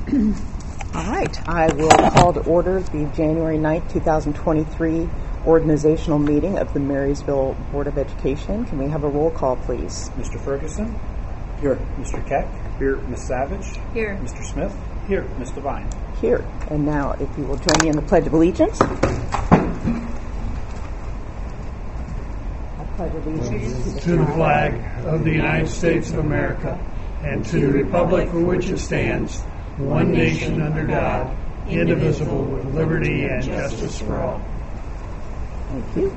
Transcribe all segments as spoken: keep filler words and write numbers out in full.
All right, I will call to order the January ninth, twenty twenty-three organizational meeting of the Marysville Board of Education. Can we have a roll call, please? Mister Ferguson? Here. Mister Keck? Here. Miz Savage? Here. Mister Smith? Here. Miz Devine? Here. And now, if you will join me in the Pledge of Allegiance. I pledge allegiance to the flag of the United States of America and to the republic for which it stands, one nation under God, indivisible, with liberty and justice for all. Thank you.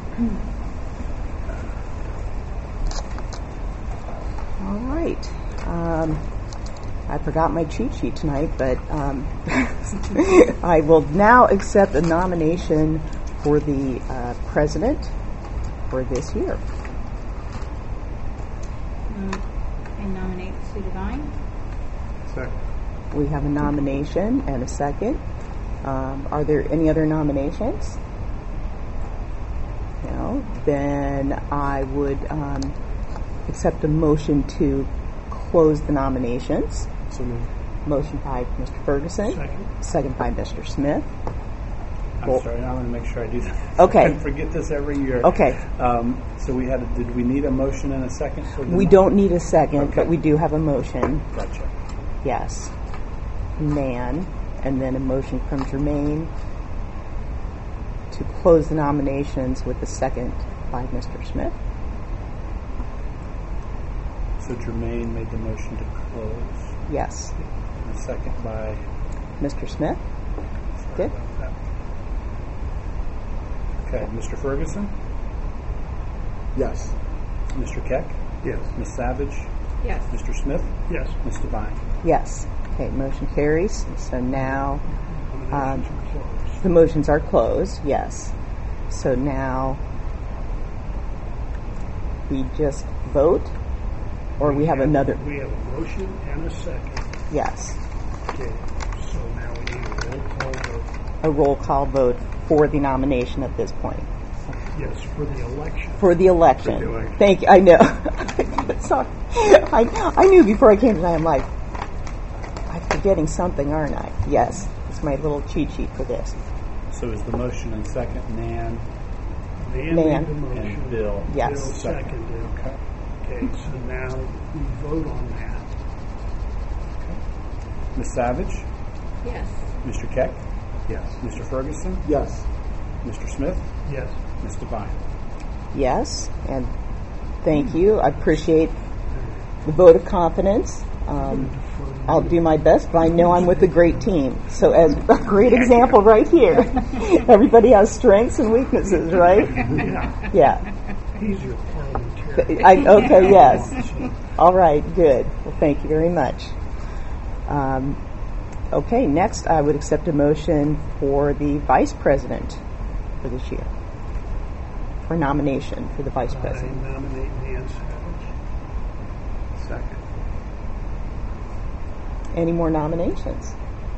All right. Um, I forgot my cheat sheet tonight, but um, I will now accept a nomination for the uh, president for this year. Um, I nominate Sue Devine. Second. We have a nomination and a second. Um, are there any other nominations? No. Then I would um, accept a motion to close the nominations. So moved. Motion by Mister Ferguson. Second. Second by Mister Smith. I'm Well- sorry, I want to make sure I do that. Okay. I forget this every year. Okay. Um, so we had, a, did we need a motion and a second for the We nom- don't need a second, Okay. but we do have a motion. Gotcha. Yes. Nan. And then a motion from Jermaine to close the nominations with a second by Mister Smith. So Jermaine made the motion to close. Yes. And a second by... Mister Smith? Sorry Good. about that. Okay, Mister Ferguson? Yes. Mister Keck? Yes. Miz Savage? Yes. Mister Smith? Yes. Miz Devine? Yes. Okay, motion carries. So now um, Nominations are closed. the motions are closed, yes. So now we just vote, or we have another, We have a motion and a second. yes, Okay. So now we need a roll call vote. a roll call vote for the nomination at this point. Yes, for the election. For the election. For the election. Thank you, I know. Sorry. I, I knew before I came tonight, I'm like, I'm forgetting something, aren't I? Yes, it's my little cheat sheet for this. So is the motion and second Nan? Nan Nan. made the motion. And Bill. Yes. Bill seconded. Okay. Okay, so now we vote on that. Miz Savage? Yes. Mister Keck? Yes. Mister Ferguson? Yes. Mister Smith? Yes. Miz Devine? Yes, and thank you. I appreciate the vote of confidence. Um, I'll do my best, but I know I'm with a great team. So as a great example right here. Everybody has strengths and weaknesses, right? Yeah. Yeah. He's your parliamentarian. I, okay, yes. All right, good. Well, thank you very much. Um, okay, next I would accept a motion for the vice president for this year. For nomination for the vice I president. nominate Nan Savage. Second. Any more nominations?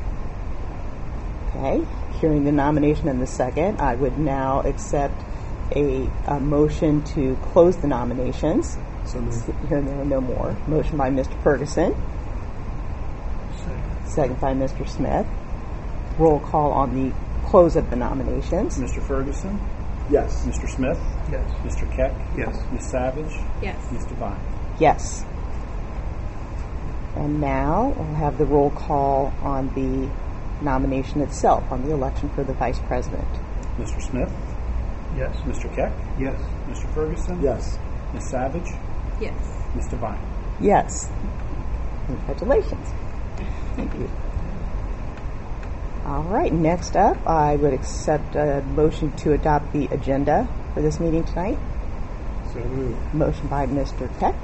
Okay, hearing the nomination and the second, I would now accept a, a motion to close the nominations. So moved. Hearing there are no more. Motion by Mister Ferguson, Second. second by Mister Smith. Roll call on the close of the nominations. Mister Ferguson? Yes. Mister Smith? Yes. Mister Keck? Yes. Miz Savage? Yes. Miz Devine? Yes. And now we'll have the roll call on the nomination itself, on the election for the vice president. Mister Smith? Yes. Mister Keck? Yes. Mister Ferguson? Yes. Miz Savage? Yes. Miz Devine? Yes. Congratulations. Thank you. All right, next up, I would accept a motion to adopt the agenda for this meeting tonight. So moved. Motion by Mister Keck,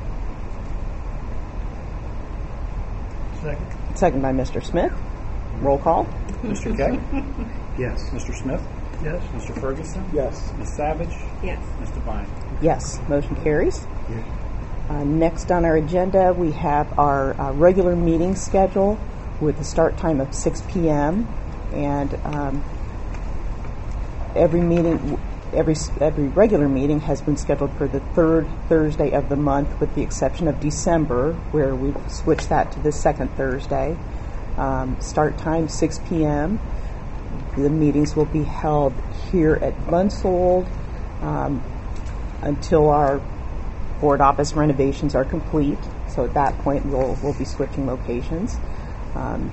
Second. second by Mister Smith. Roll call. Mister Keck? Yes. Mister Smith? Yes. Mister Ferguson? Yes. Miz Savage? Yes. Miz Devine? Yes, motion carries. Uh, next on our agenda, we have our uh, regular meeting schedule with a start time of six p.m. and um, every meeting, every every regular meeting has been scheduled for the third Thursday of the month, with the exception of December, where we've switched that to the second Thursday. Um, start time six p.m. The meetings will be held here at Bunsold um, until our board office renovations are complete. So at that point, we'll we'll be switching locations. Um,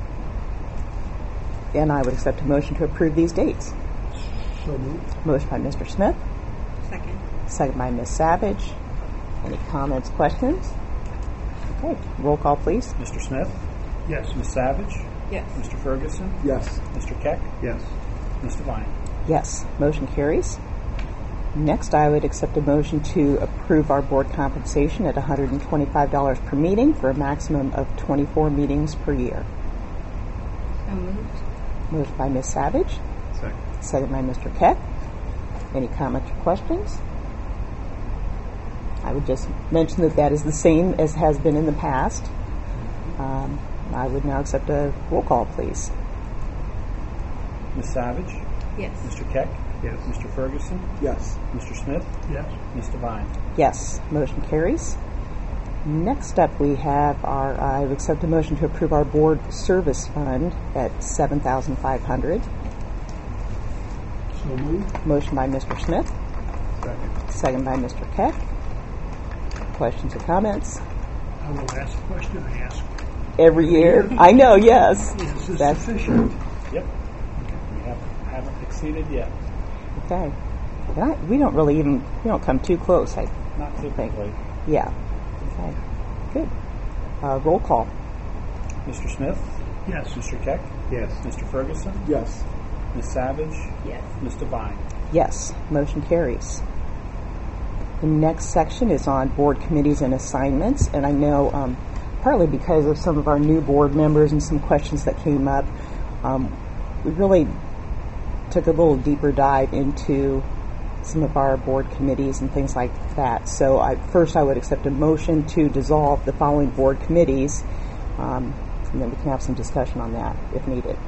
and I would accept a motion to approve these dates. So moved. Motion by Mister Smith, Second. second by Miz Savage. Any comments, questions? Okay, roll call, please. Mister Smith, Yes. Miz Savage, Yes. Mister Ferguson, Yes. Mister Keck, Yes. Miz Devine. Yes, motion carries. Next, I would accept a motion to approve our board compensation at one hundred twenty-five dollars per meeting for a maximum of twenty-four meetings per year. So moved. Motion by Miz Savage, Second. second by Mister Keck. Any comments or questions? I would just mention that that is the same as has been in the past. Um, I would now accept a roll call, please. Miz Savage, Yes. Mister Keck, Yes. Mister Ferguson, Yes. Mister Smith, Yes. Miz Devine. Yes, motion carries. Next up, we have our, I would accept a motion to approve our board service fund at seven thousand five hundred dollars. So moved. Motion by Mister Smith, Second. second by Mister Keck. Questions or comments? I will ask a question I ask. Every year? I know, yes. Is this That's sufficient? Yep. We have, haven't exceeded yet. okay. And I, we don't really even, we don't come too close, I Not typically. Yeah. Okay. Good. Uh, roll call. Mister Smith, Yes. Mister Keck, Yes. Mister Ferguson, Yes. Miz Savage, Yes. Miz Devine. Yes. Motion carries. The next section is on board committees and assignments, and I know um, partly because of some of our new board members and some questions that came up, um, we really took a little deeper dive into some of our board committees and things like that. So I, first I would accept a motion to dissolve the following board committees, um, and then we can have some discussion on that if needed.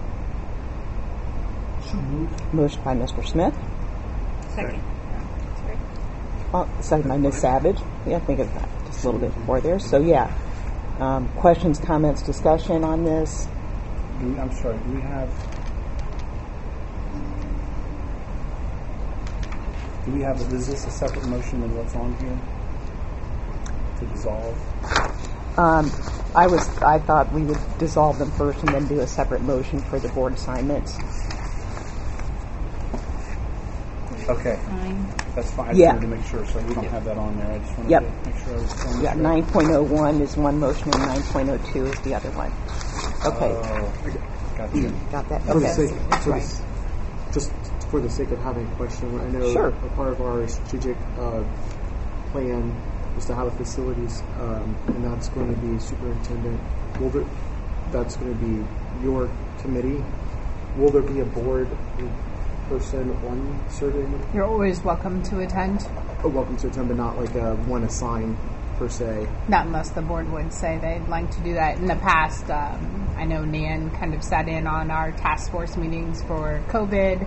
So moved. Motion by Mister Smith, Second. Sorry. uh, second by Miz Savage. Yeah, I think of that just a little bit before there. So yeah, um, questions, comments, discussion on this? Do we, I'm sorry, do we have... Do we have, is this a separate motion than what's on here? To dissolve? Um, I was, I thought we would dissolve them first and then do a separate motion for the board assignments. Okay, Fine. that's fine. I just Yeah. wanted to make sure, so we don't have that on there. I just wanted Yep. to make sure I was telling Yeah, you. nine point oh one is one motion and nine point oh two is the other one. Okay, Oh, gotcha. got that? For the Okay. sake, for Right. this, just for the sake of having a question, I know Sure. a part of our strategic uh, plan is to have a facilities, um, and that's going to be superintendent. Will there, that's going to be your committee. Will there be a board person on certain? You're always welcome to attend, Oh, welcome to attend, but not like a one assigned per se. not unless the board would say they'd like to do that. In the past, um, I know Nan kind of sat in on our task force meetings for COVID.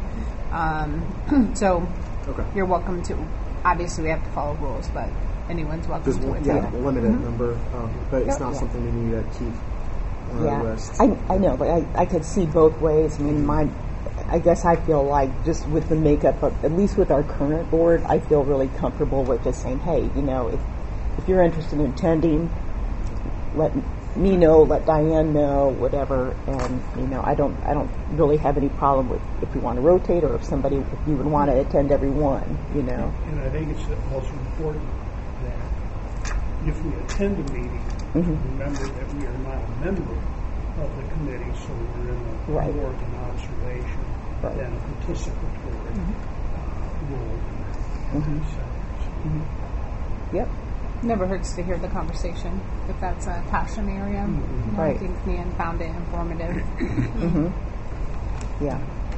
Um, so Okay. you're welcome to. Obviously, we have to follow rules, but anyone's welcome There's to one, attend. yeah, a limited number, um, but it's Yep. not Yeah. something we need to keep on Yeah, our list. I, I know, but I, I could see both ways. I mean, my, I guess I feel like just with the makeup of, at least with our current board, I feel really comfortable with just saying, hey, you know, if, if you're interested in attending, let me know, let Diane know, whatever, and, you know, I don't, I don't really have any problem with if we want to rotate or if somebody, if you would want to attend every one, you know. And I think it's also important that if we attend a meeting, Mhm. remember that we are not a member of the committee, so we're in a Right. more of an observation Right. than a participatory uh, role in that. Mhm. So, Yep. Never hurts to hear the conversation if that's a passion area. You know, Right. I think Nan found it informative. Mm-hmm. Yeah.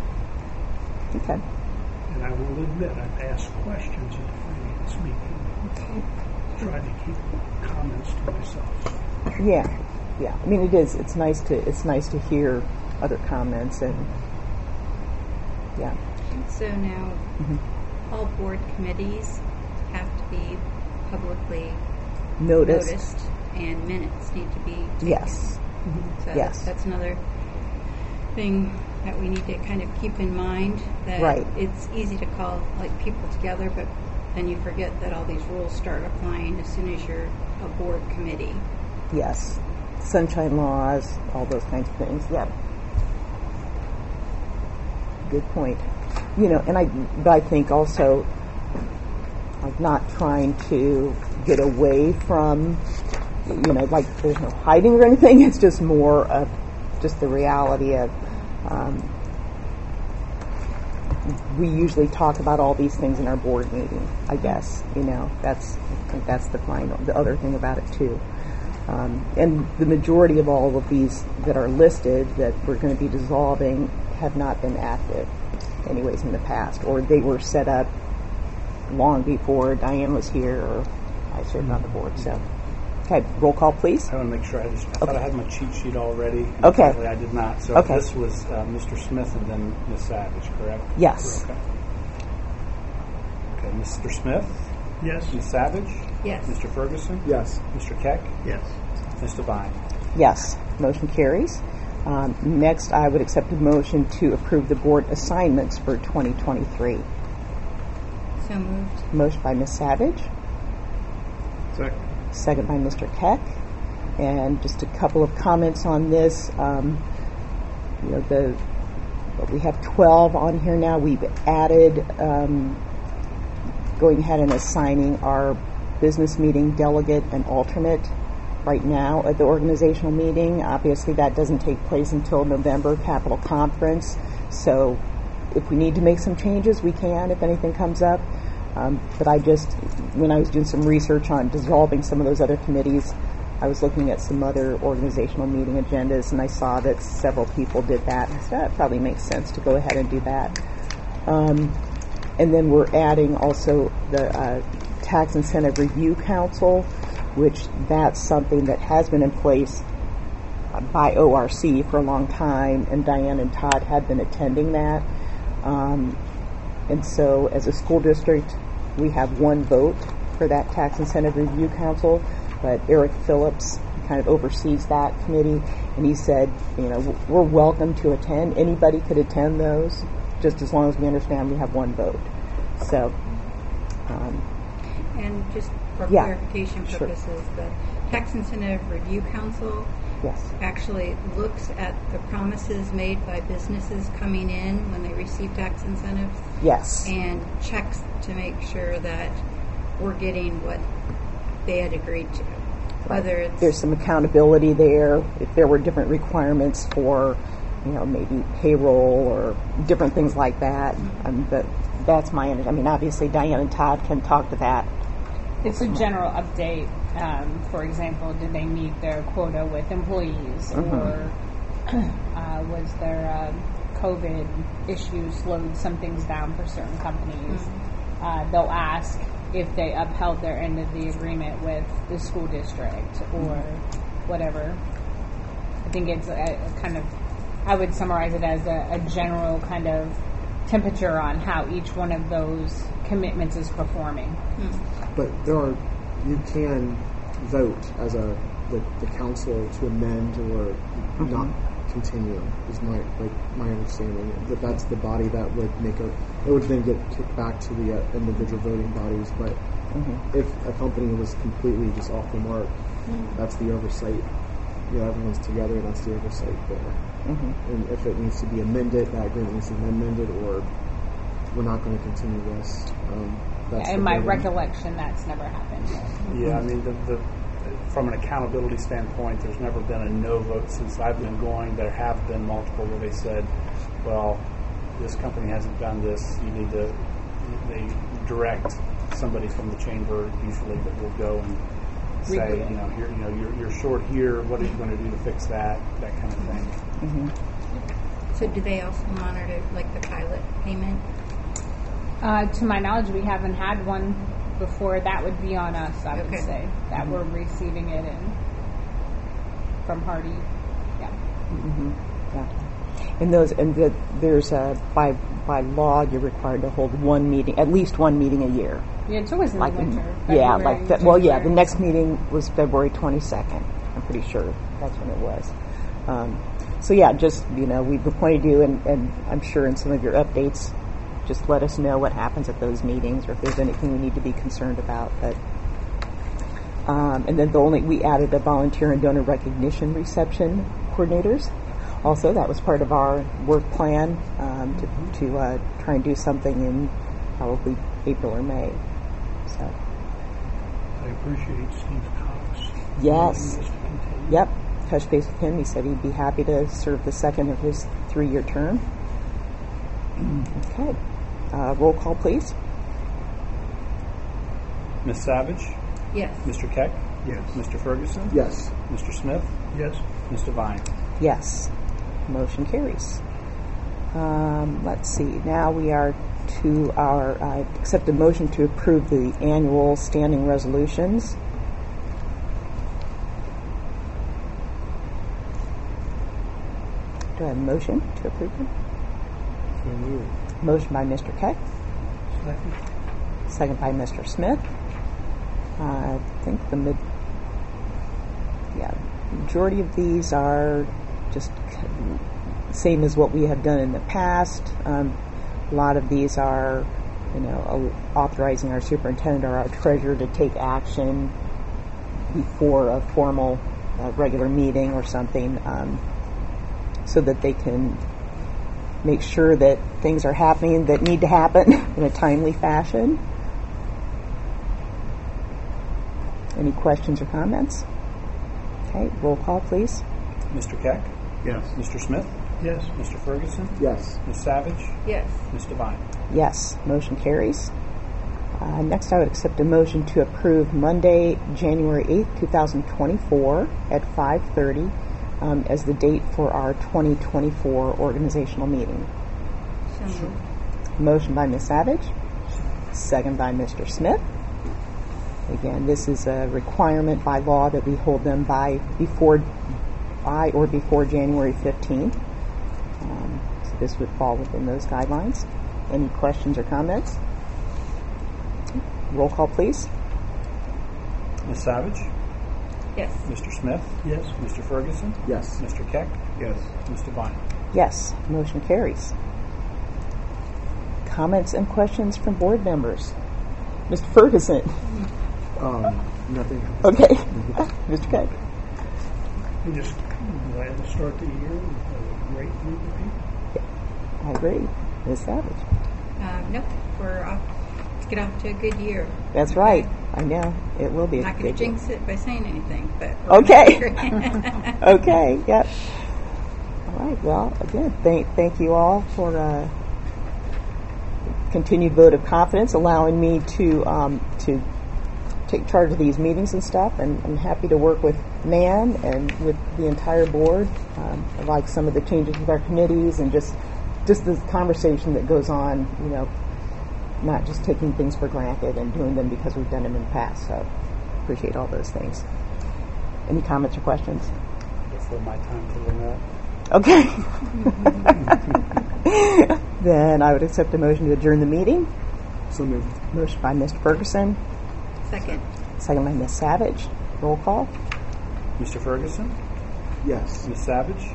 Okay. And I will admit, I've asked questions at the finance meeting. Tried to keep comments to myself. Yeah, yeah. I mean, it is. It's nice to. It's nice to hear other comments and. Yeah. So now, Mhm. all board committees have to be publicly Noticed. noticed, and minutes need to be taken. Yes. So Yes. that's another thing that we need to kind of keep in mind, that Right. it's easy to call like people together, but then you forget that all these rules start applying as soon as you're a board committee. Yes. Sunshine laws, all those kinds of things. Yeah. Good point. You know, and I, but I think also, like, not trying to get away from, you know, like there's no hiding or anything. It's just more of just the reality of, um, we usually talk about all these things in our board meeting, I guess. You know, that's, I think that's the final, the other thing about it too. Um, and the majority of all of these that are listed that we're going to be dissolving have not been active anyways in the past, or they were set up long before Diane was here or I served on the board. So, okay, roll call, please. I want to make sure I just, I Okay. thought I had my cheat sheet already. And Okay. apparently I did not. So Okay. this was uh, Mister Smith and then Miz Savage, correct? Yes. Okay. Okay, Mister Smith, Yes. Miz Savage, Yes. Mister Ferguson, Yes. Mister Keck, Yes. Mister Vine. Yes. Motion carries. Um, next, I would accept a motion to approve the board assignments for twenty twenty-three. So moved. Motion by Miz Savage, Second. second by Mister Keck. And just a couple of comments on this. Um, you know, the we have twelve on here now. We've added, um, going ahead and assigning our business meeting delegate and alternate right now at the organizational meeting. Obviously, that doesn't take place until November Capitol Conference. So if we need to make some changes, we can if anything comes up. Um, but I just, when I was doing some research on dissolving some of those other committees, I was looking at some other organizational meeting agendas, and I saw that several people did that. I said, that probably makes sense to go ahead and do that. Um, and then we're adding also the uh, Tax Incentive Review Council, which that's something that has been in place by O R C for a long time, and Diane and Todd had been attending that. Um, and so as a school district, we have one vote for that Tax Incentive Review Council, but Eric Phillips kind of oversees that committee, and he said, you know, we're welcome to attend. Anybody could attend those, just as long as we understand we have one vote. So, um, And just for Yeah. clarification Sure. purposes, the Tax Incentive Review Council yes. actually looks at the promises made by businesses coming in when they receive tax incentives Yes. and checks to make sure that we're getting what they had agreed to. Whether it's There's some accountability there. If there were different requirements for, you know, maybe payroll or different things like that. Um, but that's my, I mean, obviously Diane and Todd can talk to that. It's a general update. Um, for example, did they meet their quota with employees, Mhm. or uh, was there uh, COVID issues slowed some things down for certain companies? Mhm. Uh, they'll ask if they upheld their end of the agreement with the school district or whatever. I think it's a, a kind of, I would summarize it as a, a general kind of temperature on how each one of those commitments is performing. But there are, you can vote as a the, the council to amend or Mhm. not continue. Is my like my understanding that that's the body that would make a. It would then get kicked back to the uh, individual voting bodies. But Mhm. if a company was completely just off the mark, that's the oversight. You know, everyone's together. That's the oversight there. Mhm. And if it needs to be amended, that agreement needs to be amended, or we're not going to continue this. Um, that's In the my voting. recollection, that's never happened. Yeah, I mean, the, the, from an accountability standpoint, there's never been a no vote since I've been going. There have been multiple where they said, well, this company hasn't done this. You need to, they direct somebody from the chamber usually that will go and say, Redo it. you know, you're, you know, you're, you're short here. What are you going to do to fix that? That kind of thing. Mhm. So do they also monitor like the pilot payment? Uh, to my knowledge, we haven't had one before. That would be on us, I would Okay. say, that we're receiving it in from Hardy. Yeah. Mhm. Yeah. And those, and the, there's a by by law you're required to hold one meeting, at least one meeting a year. Yeah, it's always in Like the in- winter. yeah, February, like that. Well, yeah, the January. next meeting was February twenty-second. I'm pretty sure that's when it was. Um, so yeah, just, you know, we've appointed you, and, and I'm sure in some of your updates, just let us know what happens at those meetings, or if there's anything we need to be concerned about. But um, and then the only we added a volunteer and donor recognition reception coordinators. Also, that was part of our work plan um, to, to uh, try and do something in probably April or May. So I appreciate Steve Cox. yes, Willingness to continue. yep. Touch base with him. He said he'd be happy to serve the second of his three-year term. Okay. Uh, roll call, please. Miz Savage, Yes. Mister Keck, Yes. Mister Ferguson, Yes. Mister Smith, Yes. Miz Devine. Yes. Motion carries. Um, let's see. Now we are to our uh, accept a motion to approve the annual standing resolutions. Do I have a motion to approve them? So moved. Motion by Mister Keck, Second. second by Mister Smith. Uh, I think the mid, yeah, majority of these are just same as what we have done in the past. Um, a lot of these are, you know, authorizing our superintendent or our treasurer to take action before a formal uh, regular meeting or something, um, so that they can make sure that things are happening that need to happen in a timely fashion. Any questions or comments? Okay, roll call, please. Mister Keck, Yes. Mister Smith, Yes. Mister Ferguson, Yes. Miz Savage, Yes. Miz Devine. Yes, motion carries. Uh, next, I would accept a motion to approve Monday, January eighth, twenty twenty-four at five thirty um, as the date for our twenty twenty-four organizational meeting. So moved. Motion by Miz Savage, second by Mister Smith. Again, this is a requirement by law that we hold them by before by or before January fifteenth. Um, so this would fall within those guidelines. Any questions or comments? Roll call, please. Miz Savage, Yes. Mister Smith, Yes. Mister Ferguson, Yes. Mister Keck, Yes. Miz Devine. Yes, motion carries. Comments and questions from board members? Mister Ferguson. Um, nothing. Okay. Mister Keck. We're just glad to start the year with a great group of people. I agree. Miz Savage. Um, nope. We're off. Let's get off to a good year. That's right. I know. It will be a I'm not going good to year. jinx it by saying anything, but we're Okay. gonna- Okay, yep. All right, well, again, thank, thank you all for uh, continued vote of confidence, allowing me to um, to take charge of these meetings and stuff, and I'm happy to work with Nan and with the entire board. Um, I like some of the changes with our committees and just just the conversation that goes on, you know, not just taking things for granted and doing them because we've done them in the past. So appreciate all those things. Any comments or questions? Before my time to learn that. Okay. Then I would accept a motion to adjourn the meeting. So moved. Motion by Mister Ferguson, Second. second by Miz Savage. Roll call. Mister Ferguson, Yes. Miz Savage.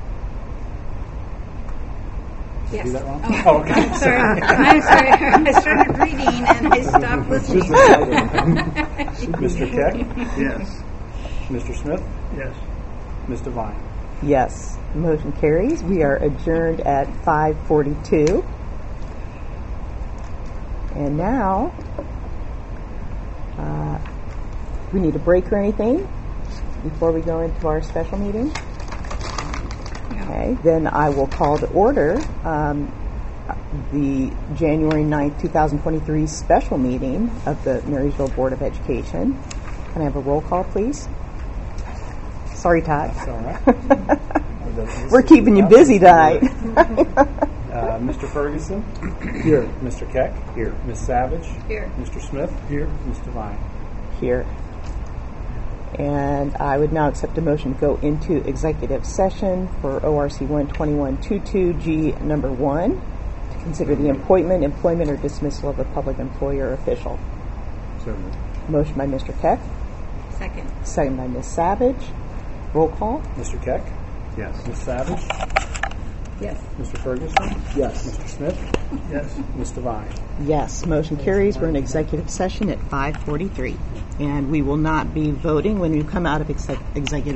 Did I Yes. do that wrong? Oh, Oh, okay. I'm sorry. I'm sorry. I started reading and I stopped listening. Mister Keck, Yes. Mister Smith, Yes. Miz Devine. Yes. Motion carries. We are adjourned at five forty-two. And now, uh, we need a break or anything before we go into our special meeting? Okay, then I will call to order um, the January ninth, twenty twenty-three special meeting of the Marysville Board of Education. Can I have a roll call, please? Sorry, Todd. That's all right. We're keeping you busy tonight. Uh, Mister Ferguson, Here. Mister Keck, here. Miz Savage, Here. Mister Smith, Here. Miz Devine. Here. And I would now accept a motion to go into executive session for O R C one twenty-one twenty-two G number one to consider the appointment, employment, or dismissal of a public employee or official. So moved. Motion by Mister Keck, Second. second by Miz Savage. Roll call. Mister Keck, Yes. Miz Savage? Yes. Mister Ferguson? Yes. Mister Smith? Yes. Miz Devine? Yes, motion carries. We're in executive session at five forty-three. And we will not be voting when we come out of exec- executive